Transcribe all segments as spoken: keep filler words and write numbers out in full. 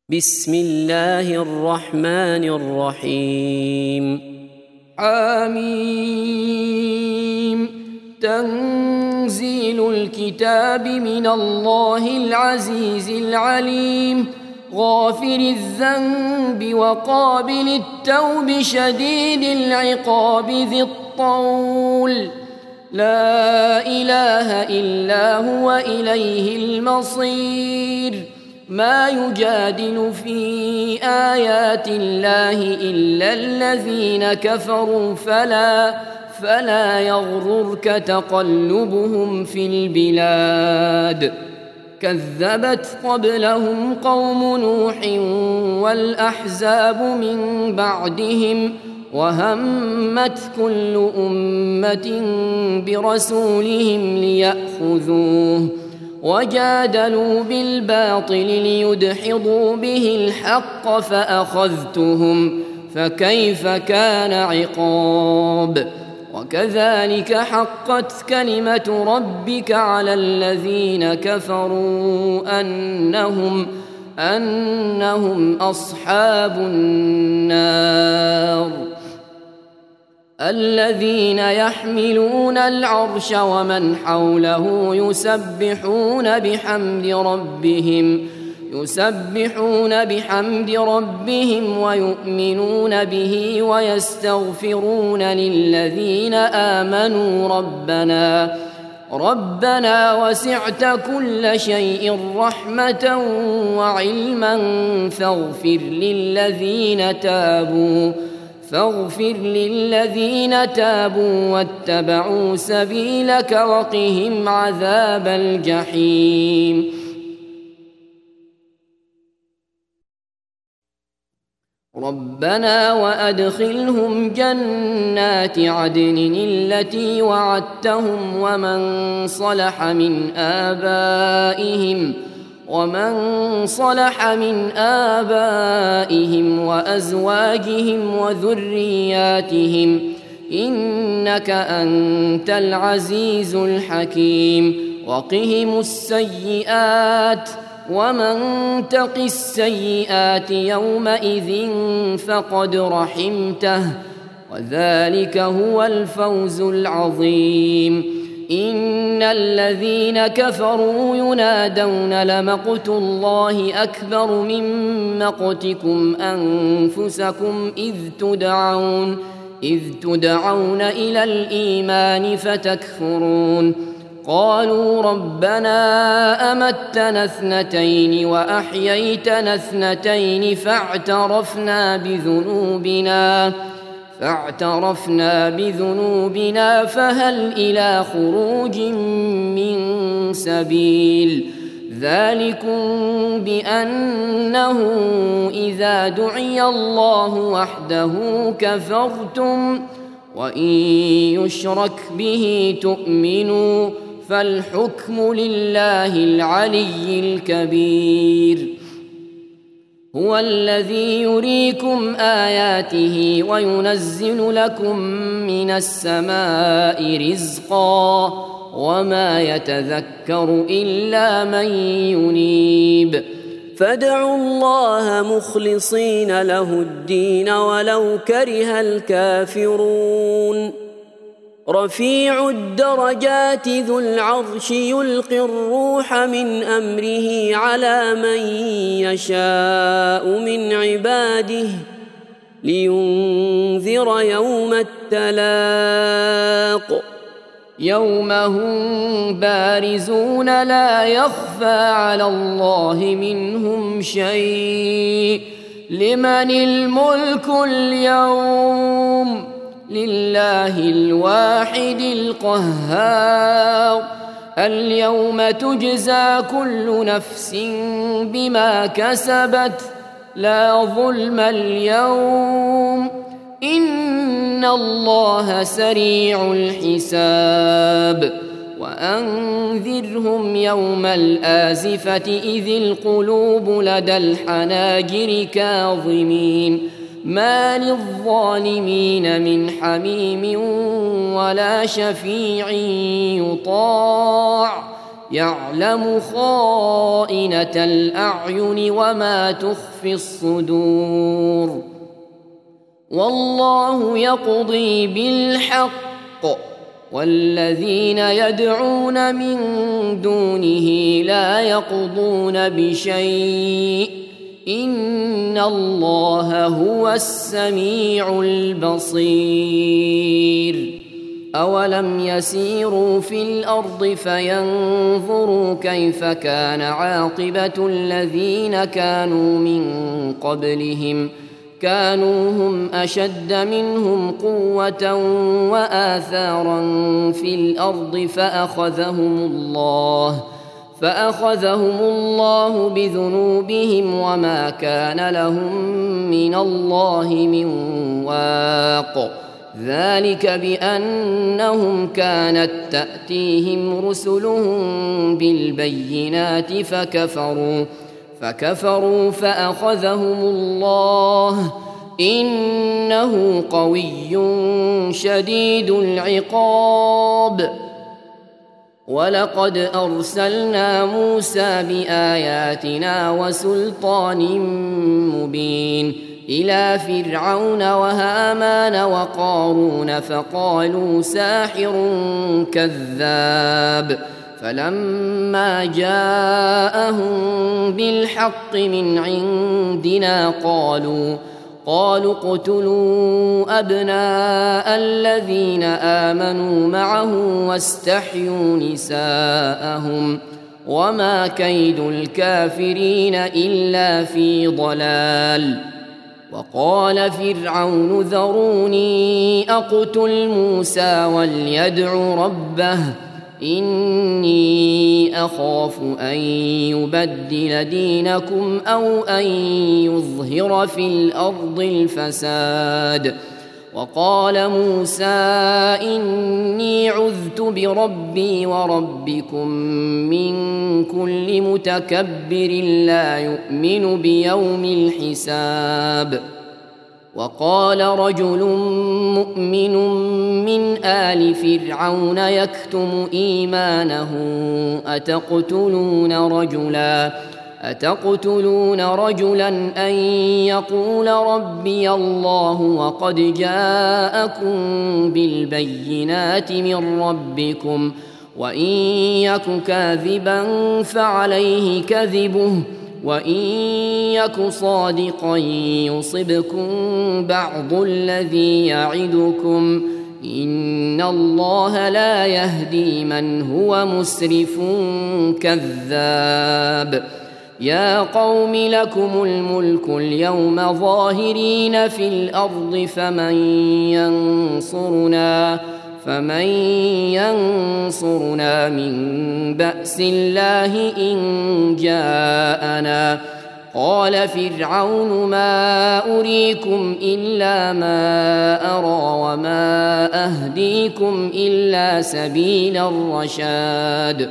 بسم الله الرحمن الرحيم. حميم. تنزيل الكتاب من الله العزيز العليم، غافر الذنب وقابل التوب شديد العقاب ذي الطول، لا إله إلا هو إليه المصير. ما يجادل في آيات الله إلا الذين كفروا فلا فلا يغررك تقلبهم في البلاد. كذبت قبلهم قوم نوح والأحزاب من بعدهم، وهمت كل أمة برسولهم ليأخذوه، وجادلوا بالباطل ليدحضوا به الحق فأخذتهم، فكيف كان عقاب. وكذلك حقت كلمة ربك على الذين كفروا أنهم أنهم أصحاب النار. الذين يحملون العرش ومن حوله يسبحون بحمد ربهم يسبحون بحمد ربهم ويؤمنون به ويستغفرون للذين آمنوا ربنا ربنا وسعت كل شيء رحمة وعلما فاغفر للذين تابوا فاغفر للذين تابوا واتبعوا سبيلك وقهم عذاب الجحيم. ربنا وأدخلهم جنات عدن التي وعدتهم ومن صلح من آبائهم ومن صلح من آبائهم وأزواجهم وذرياتهم إنك أنت العزيز الحكيم. وقهم السيئات ومن تق السيئات يومئذ فقد رحمته، وذلك هو الفوز العظيم. إن الذين كفروا ينادون لمقت الله أكبر من مقتكم أنفسكم إذ تدعون إذ تدعون إلى الإيمان فتكفرون. قالوا ربنا أمتنا اثنتين وأحييتنا اثنتين فاعترفنا بذنوبنا فاعترفنا بذنوبنا فهل إلى خروج من سبيل. ذلكم بأنه إذا دعي الله وحده كفرتم وإن يشرك به تؤمنوا فالحكم لله العلي الكبير. هو الذي يريكم آياته وينزل لكم من السماء رزقا وما يتذكر إلا من ينيب. فادعوا الله مخلصين له الدين ولو كره الكافرون. رفيع الدرجات ذو العرش يلقي الروح من أمره على من يشاء من عباده لينذر يوم التلاق. يوم هم بارزون لا يخفى على الله منهم شيء. لمن الملك اليوم؟ لله الواحد القهار. اليوم تجزى كل نفس بما كسبت لا ظلم اليوم إن الله سريع الحساب. وأنذرهم يوم الآزفة إذ القلوب لدى الحناجر كاظمين ما للظالمين من حميم ولا شفيع يطاع يعلم خائنة الأعين وما تخفي الصدور والله يقضي بالحق والذين يدعون من دونه لا يقضون بشيء إن الله هو السميع البصير أولم يسيروا في الأرض فينظروا كيف كان عاقبة الذين كانوا من قبلهم كانوا هم أشد منهم قوة وآثارا في الأرض فأخذهم الله فأخذهم الله بذنوبهم وما كان لهم من الله من واق ذلك بأنهم كانت تأتيهم رسلهم بالبينات فكفروا فكفروا فأخذهم الله إنه قوي شديد العقاب ولقد أرسلنا موسى بآياتنا وسلطان مبين إلى فرعون وهامان وقارون فقالوا ساحر كذاب فلما جاءهم بالحق من عندنا قالوا قالوا اقتلوا أبناء الذين آمنوا معه واستحيوا نساءهم وما كيد الكافرين إلا في ضلال وقال فرعون ذروني أقتل موسى وليدع ربه إني أخاف أن يبدل دينكم أو أن يظهر في الأرض الفساد وقال موسى إني عذت بربي وربكم من كل متكبر لا يؤمن بيوم الحساب وقال رجل مؤمن من آل فرعون يكتم إيمانه أتقتلون رجلا أتقتلون رجلا أن يقول ربي الله وقد جاءكم بالبينات من ربكم وإن يك كاذبا فعليه كذبه وإن يك صادقا يصبكم بعض الذي يعدكم إن الله لا يهدي من هو مسرف كذاب يا قوم لكم الملك اليوم ظاهرين في الأرض فمن ينصرنا فمن ينصرنا من بأس الله إن جاءنا قال فرعون ما أريكم إلا ما أرى وما أهديكم إلا سبيل الرشاد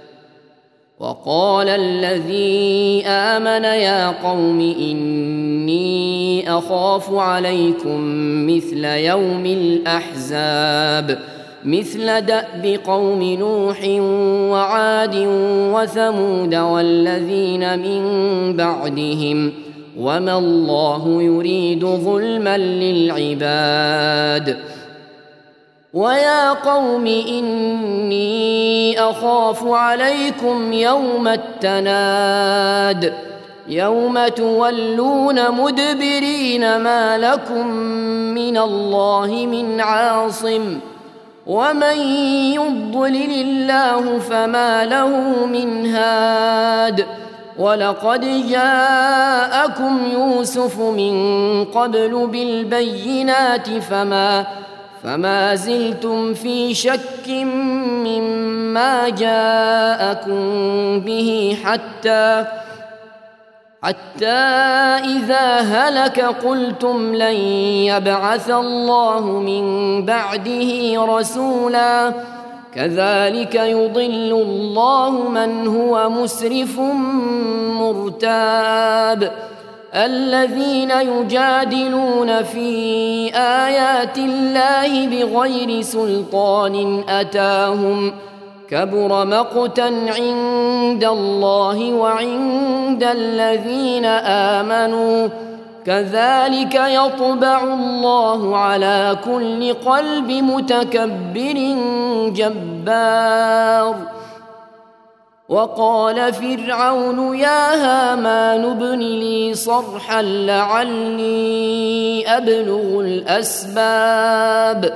وقال الذي آمن يا قوم إني أخاف عليكم مثل يوم الأحزاب مثل دأب قوم نوح وعاد وثمود والذين من بعدهم وما الله يريد ظلما للعباد ويا قوم إني أخاف عليكم يوم التناد يوم تولون مدبرين ما لكم من الله من عاصم ومن يضلل الله فما له من هاد ولقد جاءكم يوسف من قبل بالبينات فما فما زلتم في شك مما جاءكم به حتى حتى إذا هلك قلتم لن يبعث الله من بعده رسولا كذلك يضل الله من هو مسرف مرتاب الذين يجادلون في آيات الله بغير سلطان أتاهم كبر مقتا عند الله وعند الذين آمنوا كذلك يطبع الله على كل قلب متكبر جبار. وقال فرعون يا هامان ابن لي صرحا لعلي أبلغ الأسباب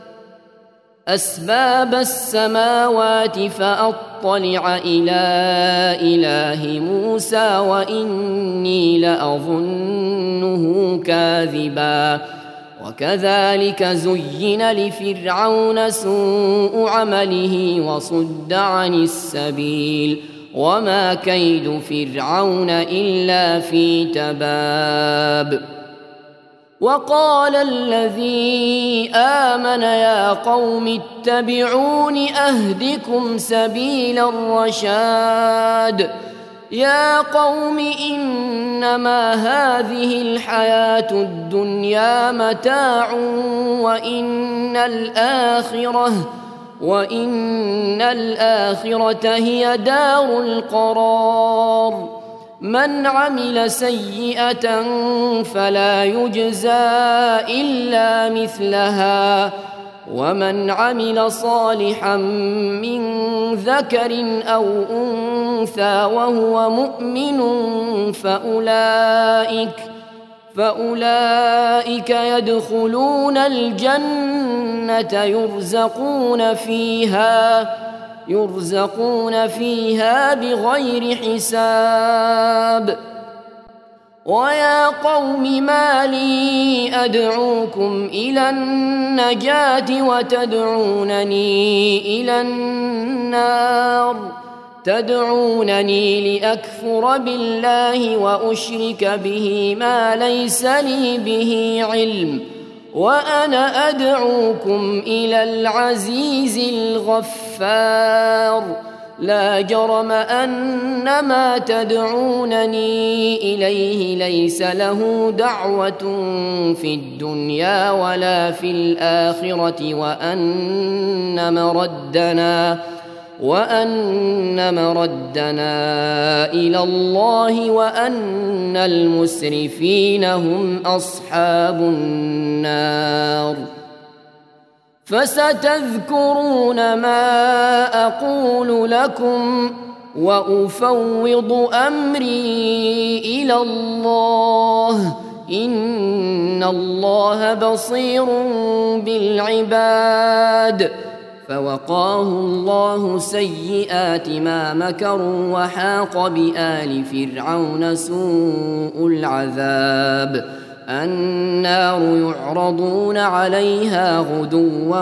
أسباب السماوات فأطلع إلى إله موسى وإني لأظنه كاذبا. وكذلك زين لفرعون سوء عمله وصد عن السبيل وما كيد فرعون إلا في تباب. وقال الذي آمن يا قوم اتبعون أهدكم سبيل الرشاد. يا قوم إنما هذه الحياة الدنيا متاع وإن الآخرة وإن الآخرة هي دار القرار. من عمل سيئة فلا يجزى إلا مثلها ومن عمل صالحا من ذكر أو أنثى وهو مؤمن فأولئك فأولئك يدخلون الجنة يرزقون فيها يرزقون فيها بغير حساب. ويا قوم ما لي أدعوكم إلى النجاة وتدعونني إلى النار تدعونني لأكفر بالله وأشرك به ما ليس لي به علم وأنا أدعوكم إلى العزيز الغفار. لا جرم أن ما تدعونني إليه ليس له دعوة في الدنيا ولا في الآخرة وأن مردنا وأن مردنا إلى الله وأن المسرفين هم أصحاب النار. فستذكرون ما أقول لكم وأفوض أمري إلى الله إن الله بصير بالعباد. فوقاه الله سيئات ما مكروا وحاق بآل فرعون سوء العذاب. النار يعرضون عليها غدوا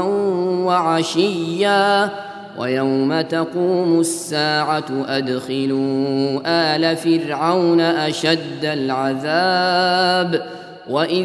وعشيا ويوم تقوم الساعة أدخلوا آل فرعون أشد العذاب. وإذ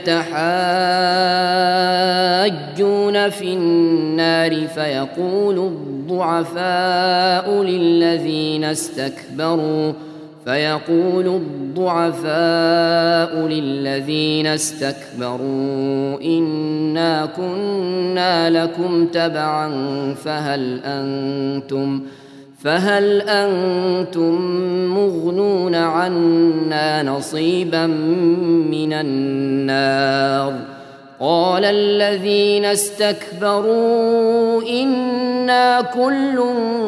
يتحاجون في النار فيقول الضعفاء للذين استكبروا فيقول الضعفاء للذين استكبروا إنا كنا لكم تبعا فهل أنتم فهل أنتم مغنون عنا نصيبا من النار. قال الذين استكبروا إنا كل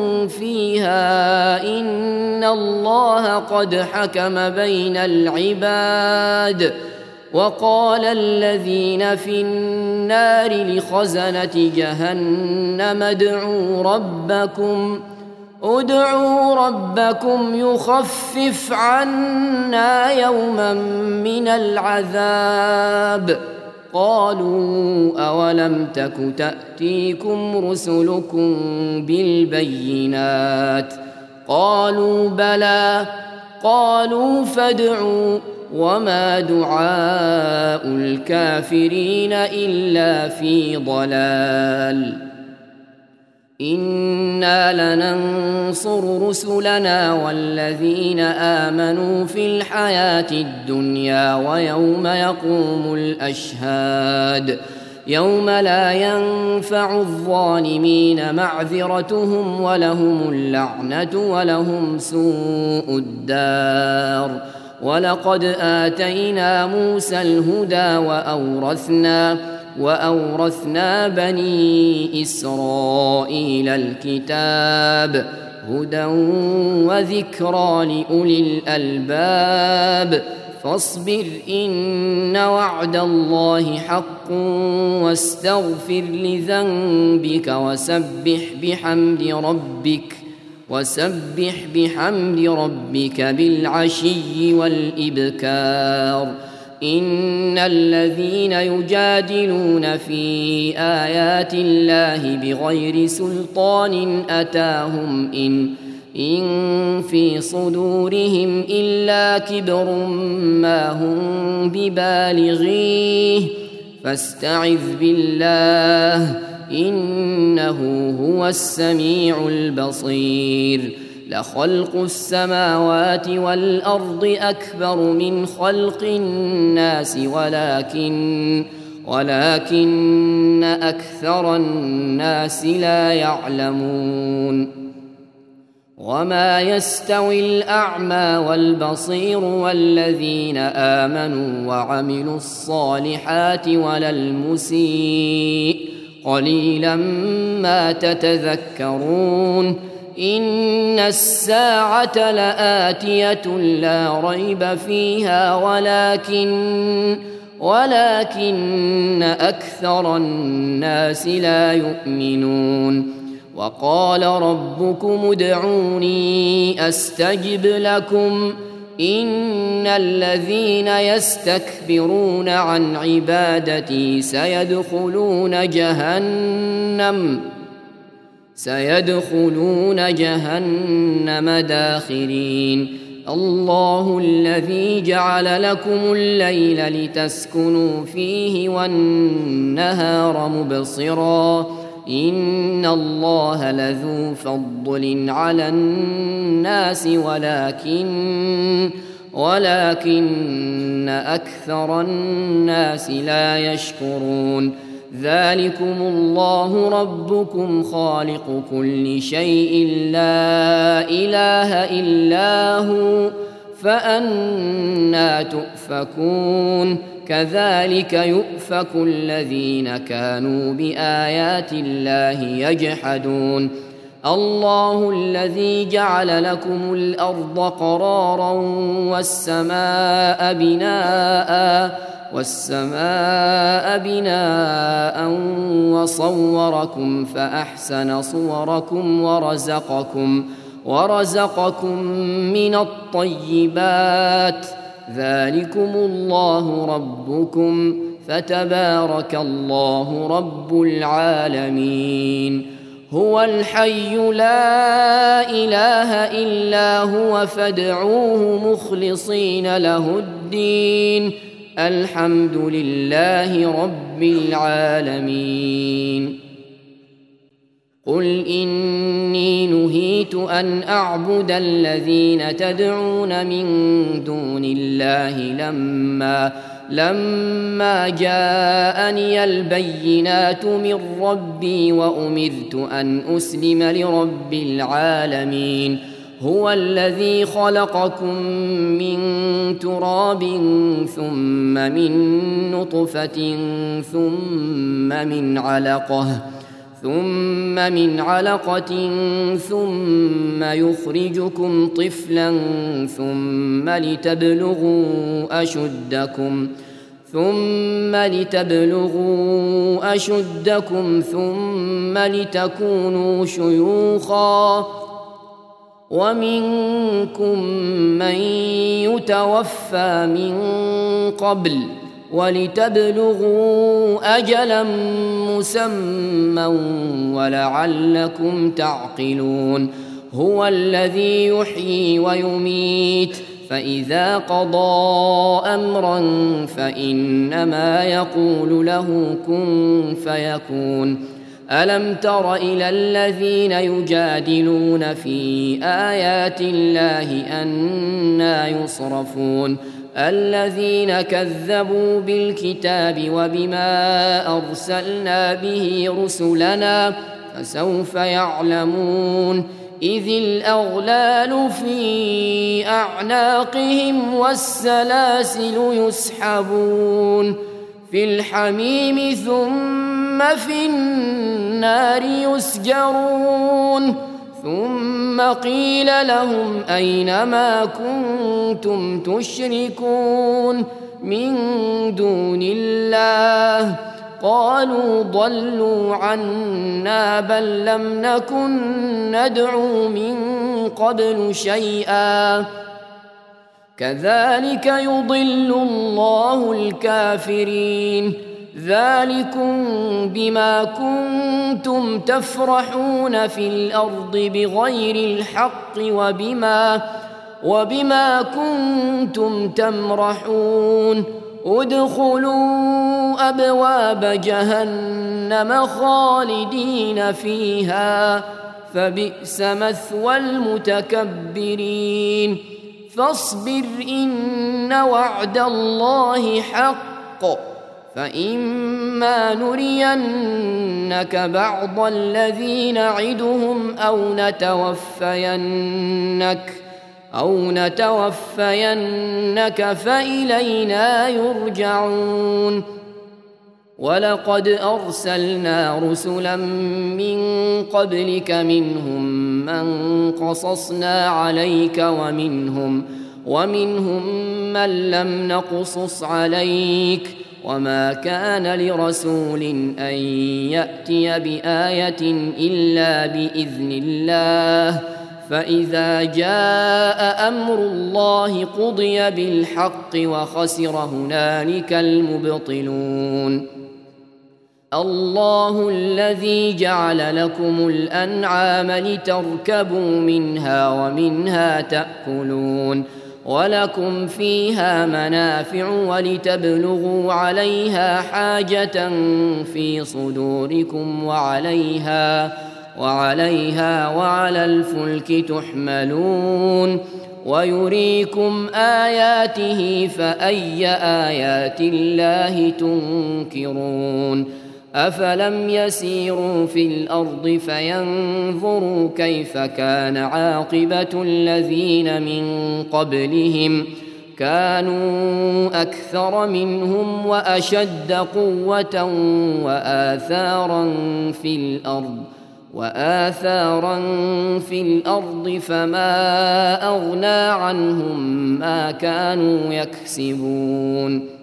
فيها إن الله قد حكم بين العباد. وقال الذين في النار لخزنة جهنم ادعوا ربكم ادعوا ربكم يخفف عنا يوما من العذاب. قالوا أولم تك تأتيكم رسلكم بالبينات قالوا بلى قالوا فادعوا وما دعاء الكافرين إلا في ضلال. إنا لننصر رسلنا والذين آمنوا في الحياة الدنيا ويوم يقوم الأشهاد. يوم لا ينفع الظالمين معذرتهم ولهم اللعنة ولهم سوء الدار. ولقد آتينا موسى الهدى وأورثنا وأورثنا بني إسرائيل الكتاب هدى وذكرى لأولي الألباب. فاصبر إن وعد الله حق واستغفر لذنبك وسبح بحمد ربك وسبح بحمد ربك بالعشي والإبكار. إن الذين يجادلون في آيات الله بغير سلطان أتاهم إن إن في صدورهم إلا كبر ما هم ببالغيه فاستعذ بالله إنه هو السميع البصير. لخلق السماوات والأرض أكبر من خلق الناس ولكن ولكن أكثر الناس لا يعلمون. وما يستوي الأعمى والبصير والذين آمنوا وعملوا الصالحات ولا المسيء قليلا ما تتذكرون. إن الساعة لآتية لا ريب فيها ولكن ولكن أكثر الناس لا يؤمنون. وقال ربكم ادعوني أستجب لكم إن الذين يستكبرون عن عبادتي سيدخلون جهنم سيدخلون جهنم داخرين. الله الذي جعل لكم الليل لتسكنوا فيه والنهار مبصرا إن الله لذو فضل على الناس ولكن ولكن أكثر الناس لا يشكرون. ذلكم الله ربكم خالق كل شيء لا إله إلا هو فأنى تؤفكون. كذلك يؤفك الذين كانوا بآيات الله يجحدون. الله الذي جعل لكم الأرض قرارا والسماء بناء والسماء بناء وصوركم فأحسن صوركم ورزقكم ورزقكم من الطيبات. ذلكم الله ربكم فتبارك الله رب العالمين. هو الحي لا إله إلا هو فادعوه مخلصين له الدين الحمد لله رب العالمين. قل إني نهيت أن أعبد الذين تدعون من دون الله لما لما جاءني البينات من ربي وأمرت أن أسلم لرب العالمين. هو الذي خلقكم من تراب ثم من نطفة ثم من علقة ثم من علقة ثم يخرجكم طفلا ثم لتبلغوا أشدكم ثم لتبلغوا أشدكم ثم لتكونوا شيوخا ومنكم من يتوفى من قبل ولتبلغوا أجلا مسمى ولعلكم تعقلون. هو الذي يحيي ويميت فإذا قضى أمرا فإنما يقول له كن فيكون. ألم تر إلى الذين يجادلون في آيات الله أنى يصرفون الذين كذبوا بالكتاب وبما أرسلنا به رسلنا فسوف يعلمون إذ الأغلال في أعناقهم والسلاسل يسحبون في الحميم ثم في النار يسجرون ثم قيل لهم أين ما كنتم تشركون من دون الله قالوا ضلوا عنا بل لم نكن ندعو من قبل شيئا كذلك يضل الله الكافرين ذلكم بما كنتم تفرحون في الأرض بغير الحق وبما وبما كنتم تمرحون ادخلوا أبواب جهنم خالدين فيها فبئس مثوى المتكبرين فاصبر إن وعد الله حق فإما نرينك بعض الذي نعدهم أو نتوفينك أو نتوفينك فإلينا يرجعون ولقد أرسلنا رسلا من قبلك منهم من قصصنا عليك ومنهم ومنهم من لم نقصص عليك وما كان لرسول أن يأتي بآية إلا بإذن الله فإذا جاء أمر الله قضي بالحق وخسر هنالك المبطلون الله الذي جعل لكم الأنعام لتركبوا منها ومنها تأكلون ولكم فيها منافع ولتبلغوا عليها حاجة في صدوركم وعليها وعليها وعلى الفلك تحملون ويريكم آياته فأي آيات الله تنكرون أفلم يسيروا في الأرض فينظروا كيف كان عاقبة الذين من قبلهم كانوا أكثر منهم وأشد قوة وآثارا في الأرض وآثارا في الأرض فما أغنى عنهم ما كانوا يكسبون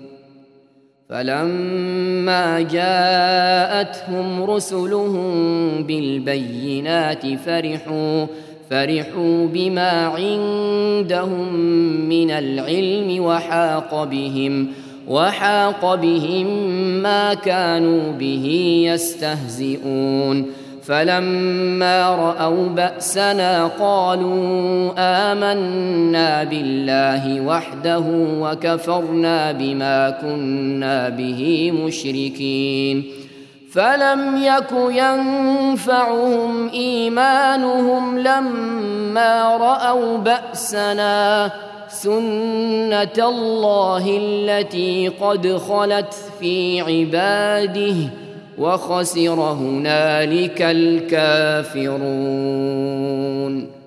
فلما جاءتهم رسلهم بالبينات فرحوا فرحوا بما عندهم من العلم وحاق بهم وحاق بهم ما كانوا به يستهزئون فلما رأوا بأسنا قالوا آمنا بالله وحده وكفرنا بما كنا به مشركين فلم يك ينفعهم إيمانهم لما رأوا بأسنا سنة الله التي قد خلت في عباده وخسر هنالك الكافرون.